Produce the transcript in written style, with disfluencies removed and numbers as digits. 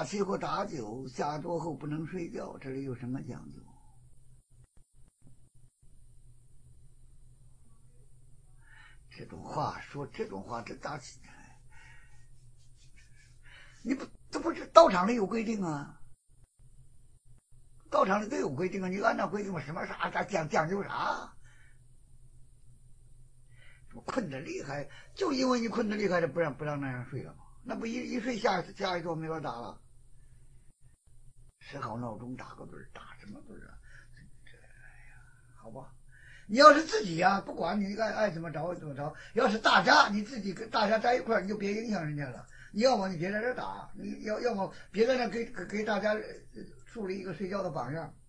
打七或打九，下桌后不能睡觉，这里有什么讲究？这种话说这种话，这大气，你不这不是道场里有规定啊？道场里都有规定啊，你按照规定什么啥讲究啥？困得厉害，就因为你困得厉害的不让那样睡了吗？那不一睡下一桌没法打了。设好闹钟打个盹，打什么盹啊？这呀，好吧。你要是自己呀、不管你爱怎么着怎么着，要是大家你自己跟大家在一块儿，你就别影响人家了。你要么你别在这打，你要么别在那给大家树立一个睡觉的榜样。